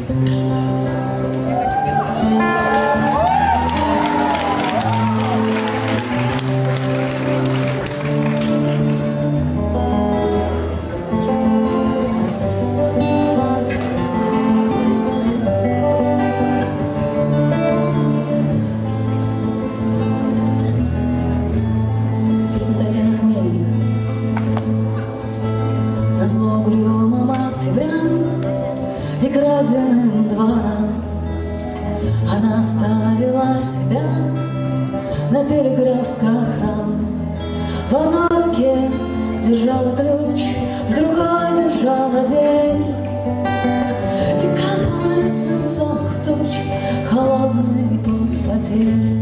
И краденым дворам она оставила себя на перекрестках храм. В одной руке держала ключ, в другой держала дверь. И капал из свинцовых туч холодный пот потерь.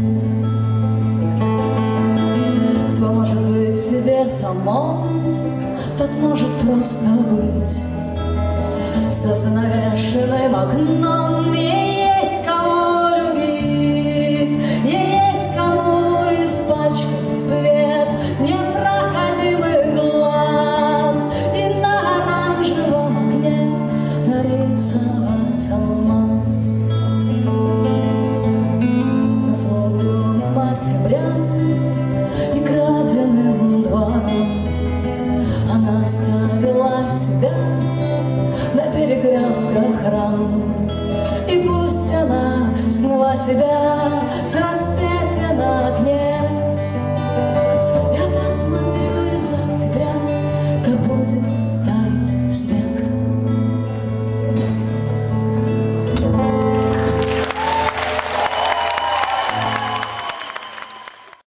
Кто может быть в себе самом, тот может просто быть. За занавешенным окном ей есть кого любить, ей есть кому испачкать свет непроходимых глаз и на оранжевом огне нарисовать алмаз. Назло угрюмым октябрям и краденым двором она оставила себя на перекрестках храм. И пусть она сняла себя с